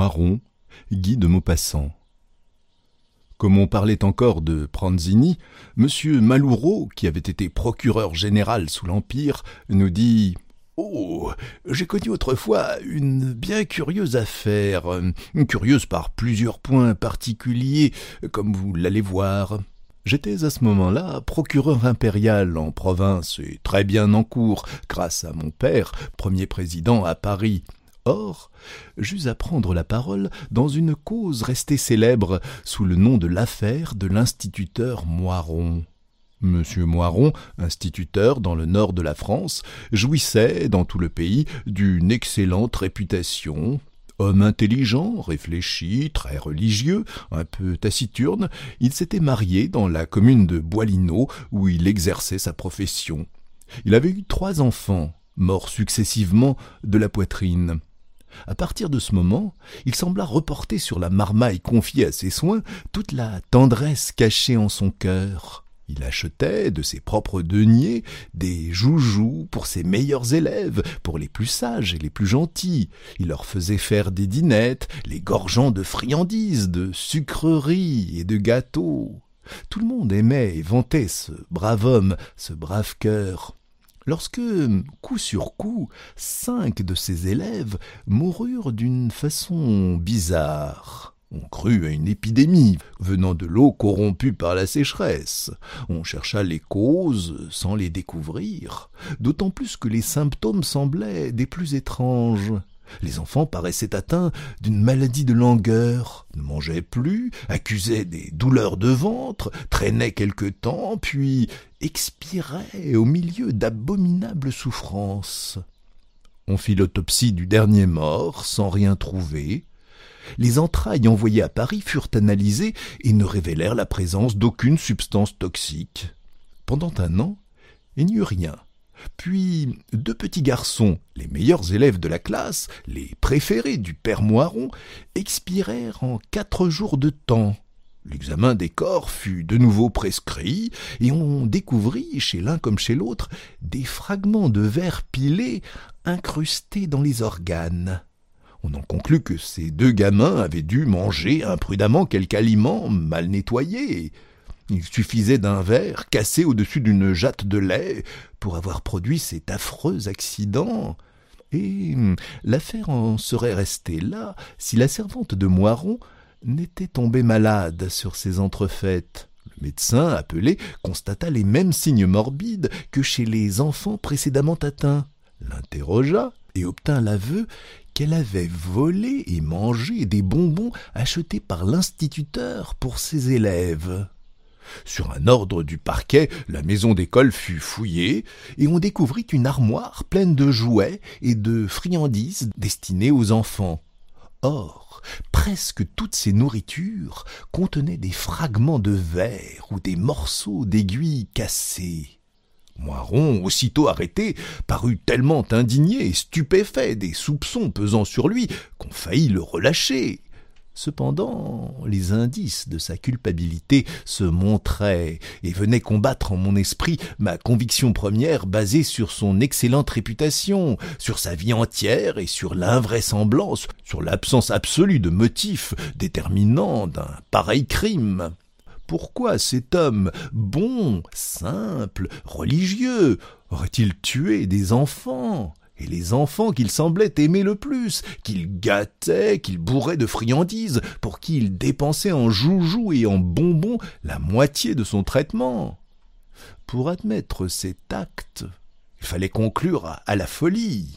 Moiron, Guy de Maupassant. Comme on parlait encore de Pranzini, M. Maloureau, qui avait été procureur général sous l'Empire, nous dit « Oh, j'ai connu autrefois une bien curieuse affaire, curieuse par plusieurs points particuliers, comme vous l'allez voir. J'étais à ce moment-là procureur impérial en province et très bien en cours, grâce à mon père, premier président à Paris. Or, j'eus à prendre la parole dans une cause restée célèbre sous le nom de l'affaire de l'instituteur Moiron. Monsieur Moiron, instituteur dans le nord de la France, jouissait dans tout le pays d'une excellente réputation. Homme intelligent, réfléchi, très religieux, un peu taciturne, il s'était marié dans la commune de Bois-Linot où il exerçait sa profession. Il avait eu 3 enfants, morts successivement de la poitrine. À partir de ce moment, il sembla reporter sur la marmaille confiée à ses soins toute la tendresse cachée en son cœur. Il achetait de ses propres deniers des joujoux pour ses meilleurs élèves, pour les plus sages et les plus gentils. Il leur faisait faire des dînettes, les gorgeant de friandises, de sucreries et de gâteaux. Tout le monde aimait et vantait ce brave homme, ce brave cœur. Lorsque, coup sur coup, 5 de ses élèves moururent d'une façon bizarre. On crut à une épidémie venant de l'eau corrompue par la sécheresse. On chercha les causes sans les découvrir, d'autant plus que les symptômes semblaient des plus étranges. Les enfants paraissaient atteints d'une maladie de langueur, ne mangeaient plus, accusaient des douleurs de ventre, traînaient quelque temps, puis expiraient au milieu d'abominables souffrances. On fit l'autopsie du dernier mort sans rien trouver. Les entrailles envoyées à Paris furent analysées et ne révélèrent la présence d'aucune substance toxique. Pendant un an, il n'y eut rien. Puis 2 petits garçons, les meilleurs élèves de la classe, les préférés du père Moiron, expirèrent en 4 jours de temps. L'examen des corps fut de nouveau prescrit, et on découvrit, chez l'un comme chez l'autre, des fragments de verre pilés incrustés dans les organes. On en conclut que ces 2 gamins avaient dû manger imprudemment quelque aliment mal nettoyé. Il suffisait d'un verre cassé au-dessus d'une jatte de lait pour avoir produit cet affreux accident. Et l'affaire en serait restée là si la servante de Moiron n'était tombée malade sur ces entrefaites. Le médecin appelé constata les mêmes signes morbides que chez les enfants précédemment atteints, l'interrogea et obtint l'aveu qu'elle avait volé et mangé des bonbons achetés par l'instituteur pour ses élèves. Sur un ordre du parquet, la maison d'école fut fouillée et on découvrit une armoire pleine de jouets et de friandises destinées aux enfants. Or, presque toutes ces nourritures contenaient des fragments de verre ou des morceaux d'aiguilles cassées. Moiron, aussitôt arrêté, parut tellement indigné et stupéfait des soupçons pesant sur lui qu'on faillit le relâcher. Cependant, les indices de sa culpabilité se montraient et venaient combattre en mon esprit ma conviction première basée sur son excellente réputation, sur sa vie entière et sur l'invraisemblance, sur l'absence absolue de motifs déterminants d'un pareil crime. Pourquoi cet homme, bon, simple, religieux, aurait-il tué des enfants ? Et les enfants qu'il semblait aimer le plus, qu'il gâtait, qu'il bourrait de friandises, pour qui il dépensait en joujoux et en bonbons la moitié de son traitement. Pour admettre cet acte, il fallait conclure à la folie.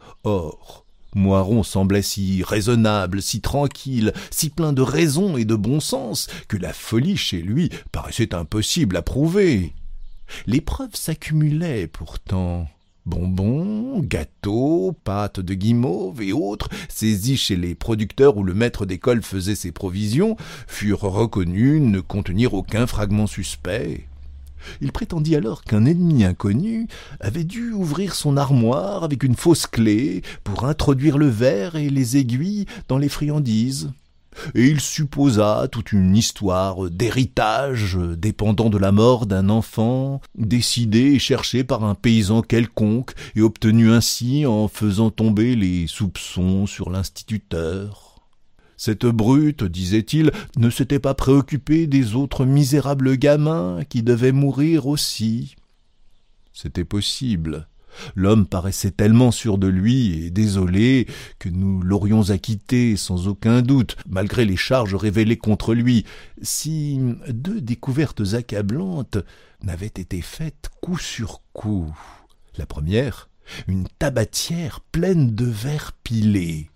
Or, Moiron semblait si raisonnable, si tranquille, si plein de raison et de bon sens, que la folie chez lui paraissait impossible à prouver. Les preuves s'accumulaient pourtant. Bonbons, gâteaux, pâtes de guimauve et autres, saisis chez les producteurs où le maître d'école faisait ses provisions, furent reconnus ne contenir aucun fragment suspect. Il prétendit alors qu'un ennemi inconnu avait dû ouvrir son armoire avec une fausse clé pour introduire le verre et les aiguilles dans les friandises. Et il supposa toute une histoire d'héritage dépendant de la mort d'un enfant, décidé et cherché par un paysan quelconque et obtenu ainsi en faisant tomber les soupçons sur l'instituteur. Cette brute, disait-il, ne s'était pas préoccupée des autres misérables gamins qui devaient mourir aussi. C'était possible. L'homme paraissait tellement sûr de lui et désolé que nous l'aurions acquitté sans aucun doute, malgré les charges révélées contre lui, si 2 découvertes accablantes n'avaient été faites coup sur coup. La première, une tabatière pleine de verres pilés.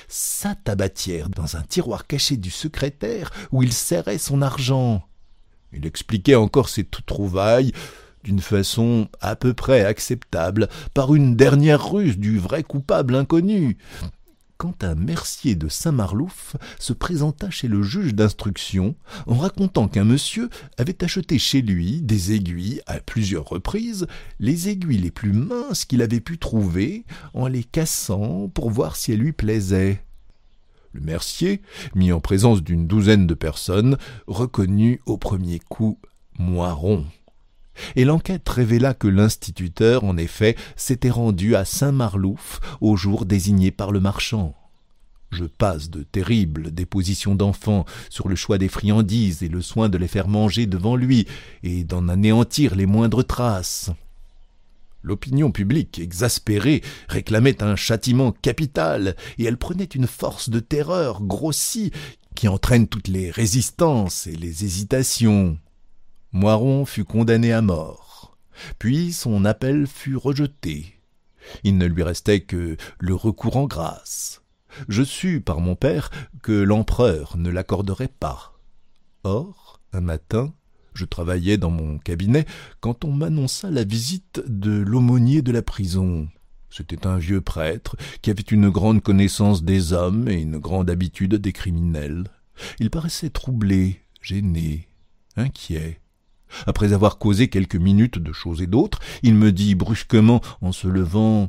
Sa tabatière dans un tiroir caché du secrétaire où il serrait son argent. Il expliquait encore ses trouvailles d'une façon à peu près acceptable, par une dernière ruse du vrai coupable inconnu. Quand un mercier de Saint-Marlouf se présenta chez le juge d'instruction en racontant qu'un monsieur avait acheté chez lui des aiguilles à plusieurs reprises, les aiguilles les plus minces qu'il avait pu trouver, en les cassant pour voir si elles lui plaisaient. Le mercier, mis en présence d'une 12aine de personnes, reconnut au premier coup Moiron. Et l'enquête révéla que l'instituteur, en effet, s'était rendu à Saint-Marlouf au jour désigné par le marchand. Je passe de terribles dépositions d'enfants sur le choix des friandises et le soin de les faire manger devant lui et d'en anéantir les moindres traces. L'opinion publique, exaspérée, réclamait un châtiment capital et elle prenait une force de terreur grossie qui entraîne toutes les résistances et les hésitations. Moiron fut condamné à mort, puis son appel fut rejeté. Il ne lui restait que le recours en grâce. Je sus par mon père que l'empereur ne l'accorderait pas. Or, un matin, je travaillais dans mon cabinet quand on m'annonça la visite de l'aumônier de la prison. C'était un vieux prêtre qui avait une grande connaissance des hommes et une grande habitude des criminels. Il paraissait troublé, gêné, inquiet. Après avoir causé quelques minutes de choses et d'autres, il me dit brusquement en se levant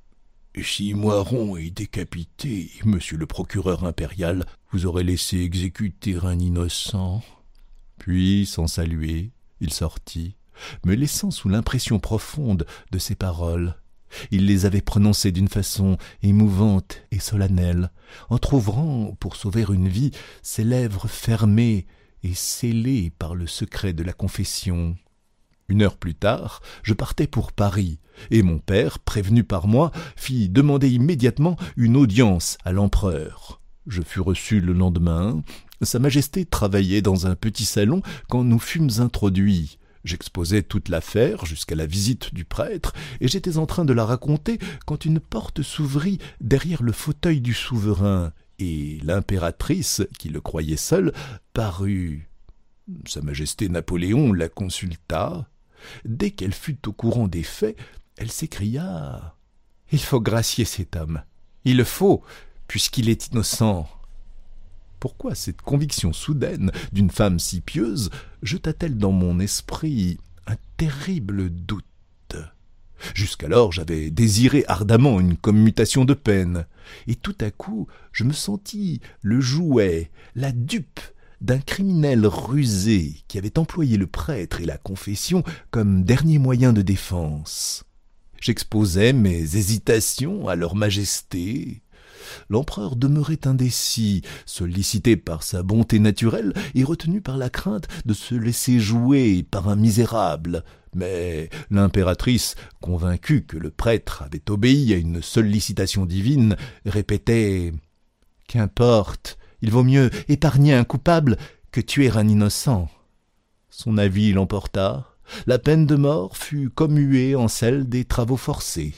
« Si Moiron est décapité, monsieur le procureur impérial, vous aurez laissé exécuter un innocent. » Puis, sans saluer, il sortit, me laissant sous l'impression profonde de ses paroles. Il les avait prononcées d'une façon émouvante et solennelle, entr'ouvrant, pour sauver une vie, ses lèvres fermées et scellé par le secret de la confession. 1 heure plus tard, je partais pour Paris, et mon père, prévenu par moi, fit demander immédiatement une audience à l'empereur. Je fus reçu le lendemain. Sa Majesté travaillait dans un petit salon quand nous fûmes introduits. J'exposais toute l'affaire jusqu'à la visite du prêtre, et j'étais en train de la raconter quand une porte s'ouvrit derrière le fauteuil du souverain, et l'impératrice, qui le croyait seul, parut. Sa Majesté Napoléon la consulta. Dès qu'elle fut au courant des faits, elle s'écria « Il faut gracier cet homme. Il le faut, puisqu'il est innocent. » Pourquoi cette conviction soudaine d'une femme si pieuse jeta-t-elle dans mon esprit un terrible doute? Jusqu'alors, j'avais désiré ardemment une commutation de peine, et tout à coup, je me sentis le jouet, la dupe d'un criminel rusé qui avait employé le prêtre et la confession comme dernier moyen de défense. J'exposais mes hésitations à leur majesté. L'empereur demeurait indécis, sollicité par sa bonté naturelle et retenu par la crainte de se laisser jouer par un misérable. Mais l'impératrice, convaincue que le prêtre avait obéi à une sollicitation divine, répétait « Qu'importe, il vaut mieux épargner un coupable que tuer un innocent. » Son avis l'emporta. La peine de mort fut commuée en celle des travaux forcés.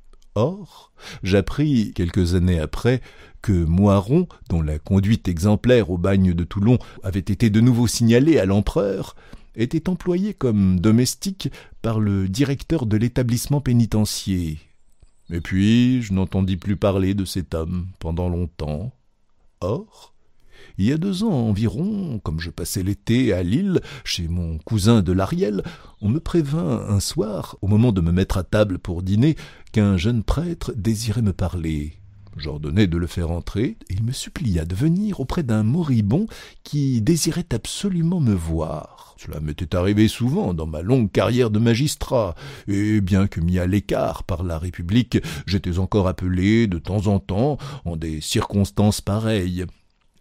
Or, j'appris quelques années après que Moiron, dont la conduite exemplaire au bagne de Toulon avait été de nouveau signalée à l'empereur, était employé comme domestique par le directeur de l'établissement pénitentiaire. Et puis, je n'entendis plus parler de cet homme pendant longtemps. Or, il y a 2 ans environ, comme je passais l'été à Lille, chez mon cousin de l'Ariel, on me prévint un soir, au moment de me mettre à table pour dîner, qu'un jeune prêtre désirait me parler. J'ordonnai de le faire entrer, et il me supplia de venir auprès d'un moribond qui désirait absolument me voir. Cela m'était arrivé souvent dans ma longue carrière de magistrat, et bien que mis à l'écart par la République, j'étais encore appelé de temps en temps en des circonstances pareilles.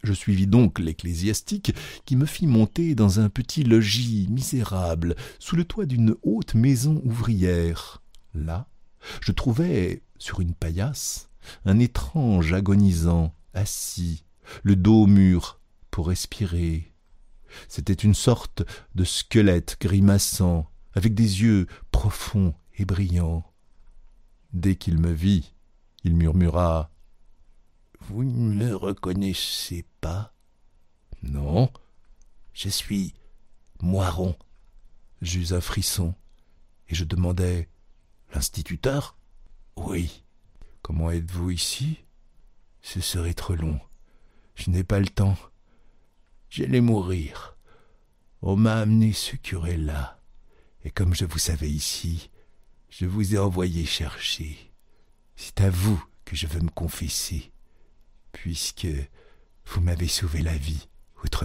Je suivis donc l'ecclésiastique qui me fit monter dans un petit logis misérable sous le toit d'une haute maison ouvrière. Là, je trouvai, sur une paillasse, un étrange agonisant, assis, le dos au mur, pour respirer. C'était une sorte de squelette grimaçant, avec des yeux profonds et brillants. Dès qu'il me vit, il murmura « Vous ne me reconnaissez pas ?»« Non, je suis Moiron. » J'eus un frisson, et je demandai « L'instituteur ?»« Oui. »« Comment êtes-vous ici ?»« Ce serait trop long. Je n'ai pas le temps. J'allais mourir. On m'a amené ce curé-là, et comme je vous savais ici, je vous ai envoyé chercher. C'est à vous que je veux me confesser, puisque vous m'avez sauvé la vie autrefois. »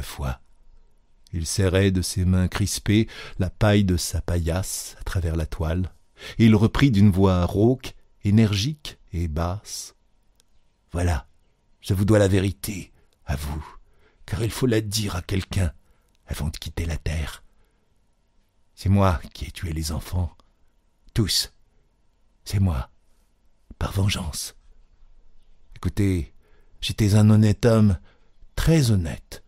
Il serrait de ses mains crispées la paille de sa paillasse à travers la toile, et il reprit d'une voix rauque, énergique et basse. « Voilà, je vous dois la vérité, à vous, car il faut la dire à quelqu'un avant de quitter la terre. C'est moi qui ai tué les enfants, tous. C'est moi, par vengeance. Écoutez, j'étais un honnête homme, très honnête,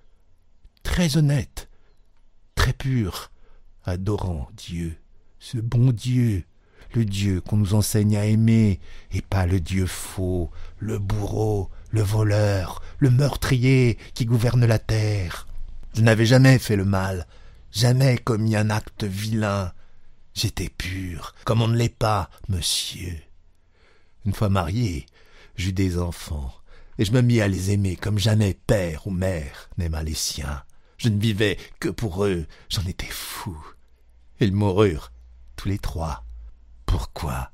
très pur, adorant Dieu, ce bon Dieu, le Dieu qu'on nous enseigne à aimer, et pas le Dieu faux, le bourreau, le voleur, le meurtrier qui gouverne la terre. Je n'avais jamais fait le mal, jamais commis un acte vilain. J'étais pur, comme on ne l'est pas, monsieur. Une fois marié, j'eus des enfants, et je me mis à les aimer comme jamais père ou mère n'aima les siens. Je ne vivais que pour eux, j'en étais fou. Ils moururent, tous les trois. Pourquoi?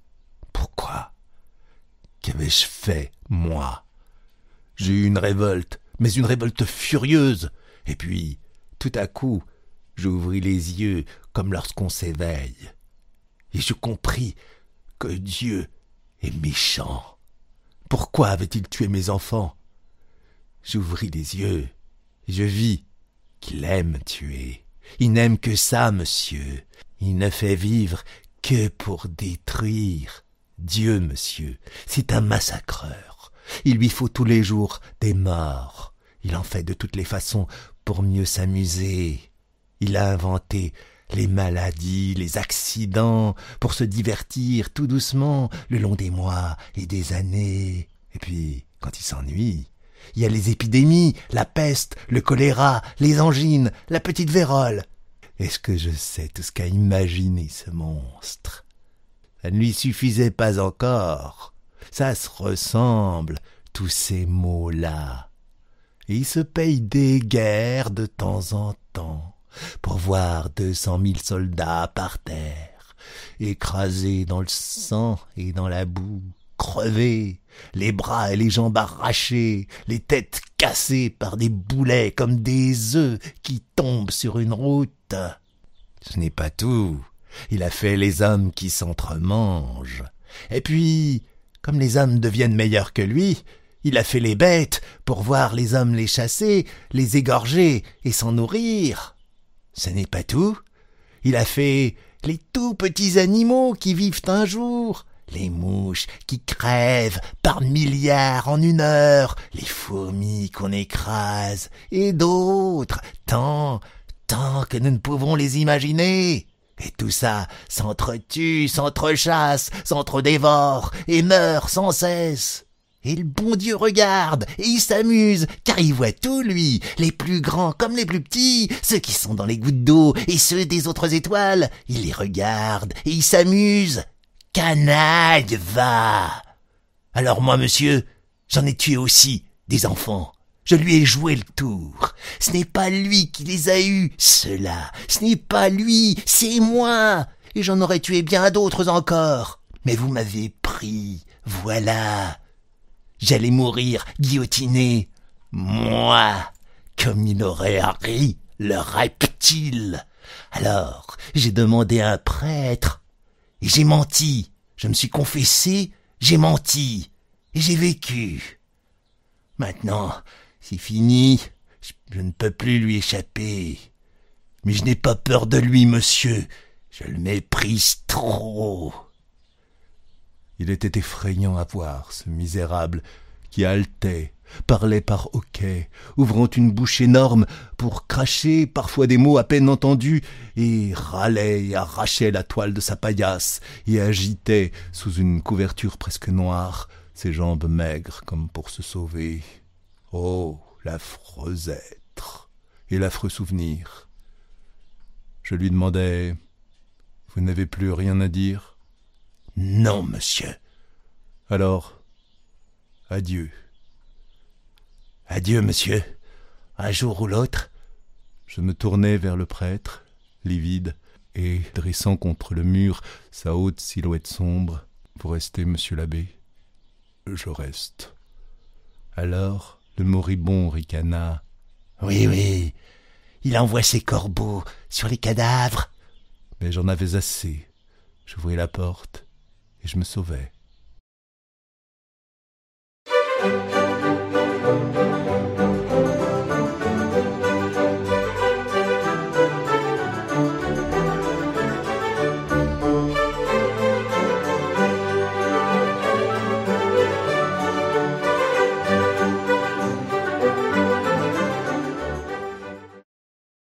Qu'avais-je fait, moi? J'ai eu une révolte, mais une révolte furieuse. Et puis, tout à coup, j'ouvris les yeux comme lorsqu'on s'éveille. Et je compris que Dieu est méchant. Pourquoi avait-il tué mes enfants? J'ouvris les yeux et je vis qu'il aime tuer. Il n'aime que ça, monsieur. Il ne fait vivre que pour détruire. Dieu, monsieur, c'est un massacreur. Il lui faut tous les jours des morts. Il en fait de toutes les façons pour mieux s'amuser. Il a inventé les maladies, les accidents, pour se divertir tout doucement le long des mois et des années. Et puis, quand il s'ennuie, il y a les épidémies, la peste, le choléra, les angines, la petite vérole. Est-ce que je sais tout ce qu'a imaginé ce monstre? Ça ne lui suffisait pas encore. Ça se ressemble, tous ces mots-là. Et il se paye des guerres de temps en temps pour voir 200 000 soldats par terre, écrasés dans le sang et dans la boue, crevés, les bras et les jambes arrachés, les têtes cassées par des boulets comme des œufs qui tombent sur une route. Ce n'est pas tout. Il a fait les hommes qui s'entremangent. Et puis, comme les hommes deviennent meilleurs que lui, il a fait les bêtes pour voir les hommes les chasser, les égorger et s'en nourrir. Ce n'est pas tout. Il a fait les tout petits animaux qui vivent un jour, les mouches qui crèvent par milliards en une heure, les fourmis qu'on écrase, et d'autres, tant que nous ne pouvons les imaginer. Et tout ça s'entretue, s'entrechasse, s'entredévore et meurt sans cesse. Et le bon Dieu regarde, et il s'amuse, car il voit tout, lui, les plus grands comme les plus petits, ceux qui sont dans les gouttes d'eau et ceux des autres étoiles. Il les regarde, et il s'amuse. Canaille, va! Alors moi, monsieur, j'en ai tué aussi des enfants. Je lui ai joué le tour. Ce n'est pas lui qui les a eus, ceux-là. Ce n'est pas lui, c'est moi. Et j'en aurais tué bien d'autres encore. Mais vous m'avez pris, voilà. J'allais mourir guillotiné. Moi, comme il aurait ri, le reptile. Alors, j'ai demandé à un prêtre. Et j'ai menti. Je me suis confessé, j'ai menti. Et j'ai vécu. Maintenant, c'est fini. Je ne peux plus lui échapper. Mais je n'ai pas peur de lui, monsieur. Je le méprise trop. » Il était effrayant à voir, ce misérable, qui haletait, parlait par hoquets, ouvrant une bouche énorme pour cracher parfois des mots à peine entendus, et râlait et arrachait la toile de sa paillasse, et agitait, sous une couverture presque noire, ses jambes maigres comme pour se sauver. Oh, l'affreux être et l'affreux souvenir. Je lui demandais « Vous n'avez plus rien à dire ?»« Non, monsieur. » »« Alors, adieu. » »« Adieu, monsieur. Un jour ou l'autre. » Je me tournai vers le prêtre, livide, et dressant contre le mur sa haute silhouette sombre. « Vous restez, monsieur l'abbé ?»« Je reste. » Alors le moribond ricana. « Oui, oui, il envoie ses corbeaux sur les cadavres. » Mais j'en avais assez. J'ouvris la porte et je me sauvai.